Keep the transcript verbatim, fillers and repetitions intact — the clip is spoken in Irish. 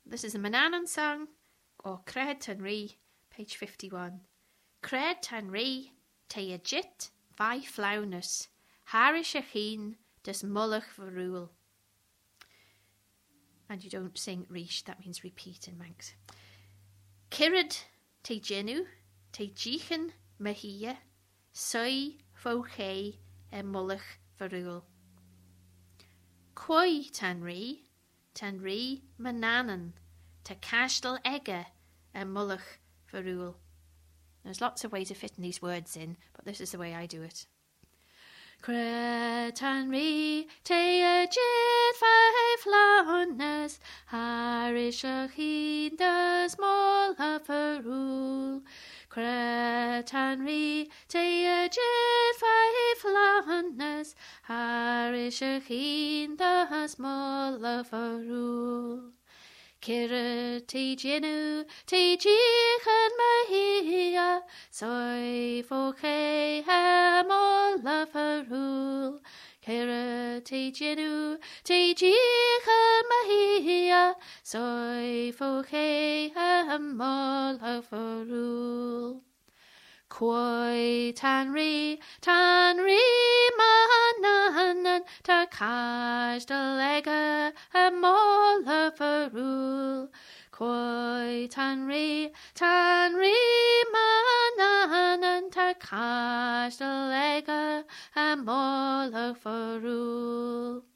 This is a Manannan song, or Cred Tan Ri, page fifty-one. Cred Tan Ri, te a jit, vai flaunus, harish a cheen, des mullach verrule. And you don't sing rish, that means repeat in Manx. Kirid te genu, te jichen mahia, soi foche e mullach verrule. Quoi tan ri, tan ri mananan, te castel ege e mullach verrule. There's lots of ways of fitting these words in, but this is the way I do it. Cretan ri te a jit five launes, harish a hindas mol a ferul. Cretan ri te a jit five launes, harish a hindas mol a ferul. Kira te genu, te jichen mahia, soi foche hamol la ferul. Kira te genu, te jichen mahia, soi foche hamol la ferul. Quoi tan ri, tan ri mananan, ta kaj de lega a mola ferul. Quoi tan ri, tan ri mananan, ta kaj de lega a mola ferul.